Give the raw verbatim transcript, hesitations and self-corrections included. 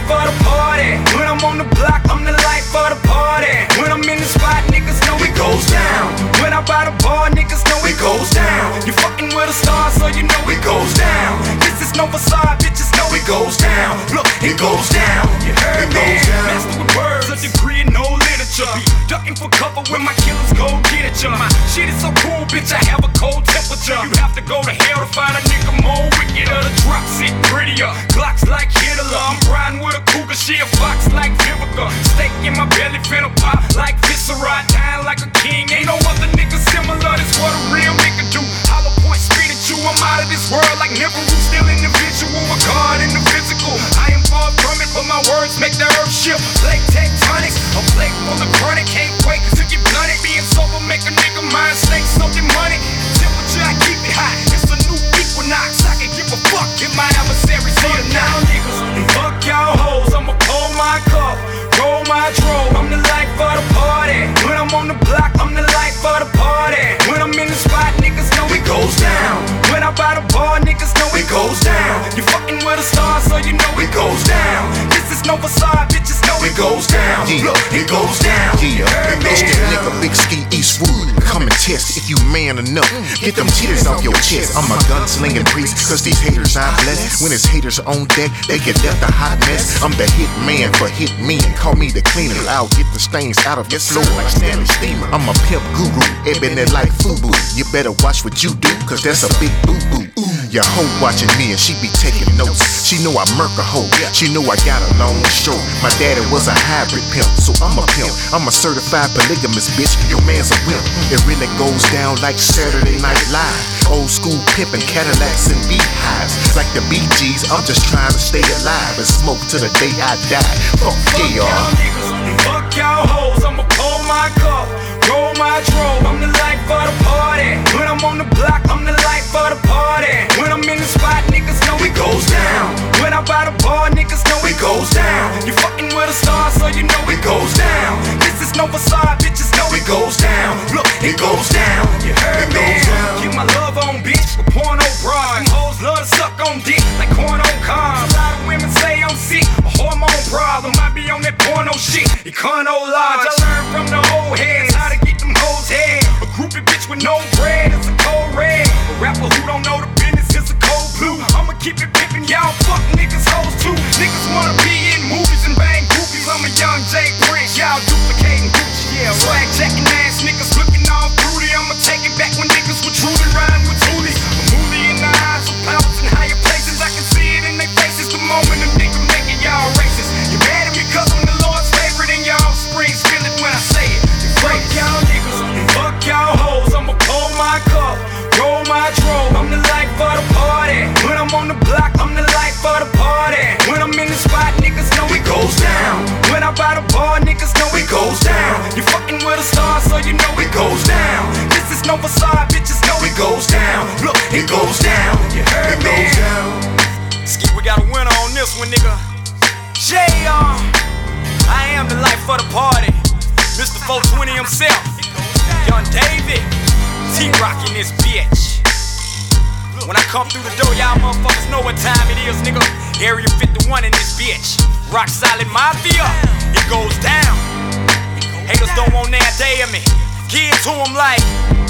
of the party. When I'm on the block, I'm the life of the party. When I'm in the spot, niggas know it goes down. When I'm by the bar, niggas know it goes down. You fucking with a star, so you know it goes down. This is no facade, bitches know it goes down. Look, it goes down. You heard me? Master with words, a degree in no literature. Be ducking for cover when my killers go get at you. My shit is so cool, bitch, I have a cold temperature. You have to go to hell to find a nigga more wicked. Or the drop sit prettier. Glocks like Hitler. I'm riding with a cougar, she a fox like Vivica. Steak in my belly, finna pop like Viscera. Dying like a king, ain't no other nigga similar. This what a real nigga do. Hollow point spit at you, I'm out of this world like Nibiru. Still individual, a god in the physical. I am far from it, but my words make the earth shift. Plate tectonics, a plate full of chronic. Can't wait to get blunted. Being sober make a nigga mind snake something money. Temperature, I keep it high. It's a new equinox. I can give a fuck if my adversary see it now, niggas. And fuck y'all hoes, I'ma pull my cup, roll my drove. I'm the life of the party. When I'm on the block, I'm the life of the party. When I'm in the spot, niggas know it goes down. When I'm by the bar, niggas know it goes down. You fucking with a star, so you know it goes down. This is no facade, bitches know it goes down. Yeah. Look, it goes down. Yeah, it's that nigga Big Ski Eastwood. Come and test if you man enough. Get them titties off your chest. I'm a gunslinging priest, cause these haters I bless. When his haters are on deck, they get left a hot mess. I'm the hit man for hit men. Call me the cleaner. I'll get the stains out of your floor like Stanley Steamer. I'm a pimp guru, ebbing it like FUBU. You better watch what you do, cause that's a big boo-boo. Your hoe watching me and she be taking notes. She know I murk a hoe, she know I got a long short. My daddy was a hybrid pimp, so I'm a pimp. I'm a certified polygamous bitch, your man's a wimp. It really goes down like Saturday Night Live. Old school pimpin', Cadillacs and beehives. Like the Bee Gees, I'm just trying to stay alive and smoke till the day I die. Fuck yeah, y'all niggas, fuck y'all hoes, I'ma pull my cup, roll my drove. I'm the life of the party. When I'm on the block, I'm the life of the party. When I'm in the spot, niggas know it goes down. When I'm by the bar, niggas know it goes down. You fucking with a star, so you know it goes down. This is no facade, bitches know it goes down. Look, it goes down. You heard me? Keep my love on, bitch, with porno bras. Them hoes love to suck on dick like corn on cars. A lot of women say I'm sick, a hormone problem. I be on that porno shit, Econo Lodge. I learned from the old heads how to get them hoes head. A groupie bitch with no bread is a cold red. A rapper who don't know the business is a cold blue. I'ma keep it pimpin', y'all fuck niggas hoes too. Niggas wanna be in movies and bang groupies. I'm a young Jay Prince, y'all duplicating Gucci. Yeah, swag jacking ass niggas looking all fruity. I'ma take it back when niggas were truly riding with Toolies. A movie in the eyes of powers in higher places. I can see it in their faces the moment a nigga making y'all racist. You mad at me cause I'm the Lord's favorite and y'all springs feel it when I say it. Fuck y'all niggas, fuck y'all hoes. I'ma pull my cup, roll my drove. I'm the life of the party. When I'm on the block, I'm the life of the party. When I'm in the spot, niggas know it goes down. When I'm by the bar, niggas know it goes down. You fucking with a star, so you know it goes down. This is no facade, bitches know it goes down. Look, it goes down. You heard me? It goes down. Ski, we got a winner on this one, nigga. J R, I am the life of the party. Mister four twenty himself, Young David, T-Rock in this bitch. When I come through the door, y'all motherfuckers know what time it is, nigga. Area fifty-one in this bitch. Rock Solid Mafia, it goes down. Haters don't want that day of me. Give it to them like